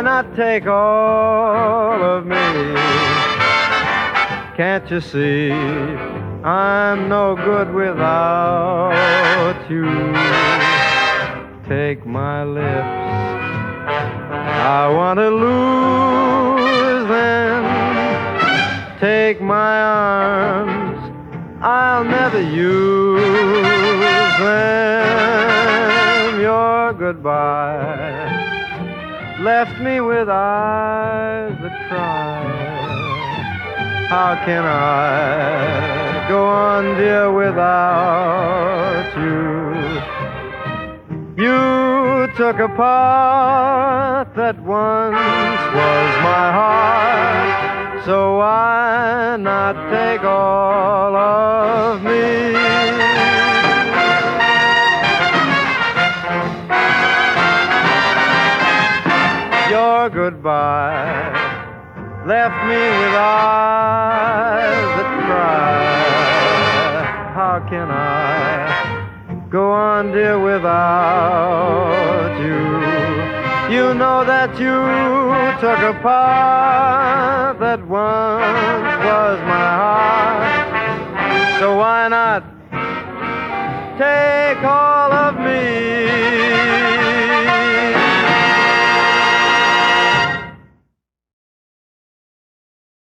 not take all of me? Can't you see I'm no good without you? Take my lips, I want to lose them. Take my arms, I'll never use them. Your goodbye left me with eyes that cry. How can I go on, dear, without you? You took a part that once was my heart, so why not take all of me? Your goodbye left me with eyes that cry. How can I go on, dear, without you? You know that you took a part that once was my heart, so why not take all of me?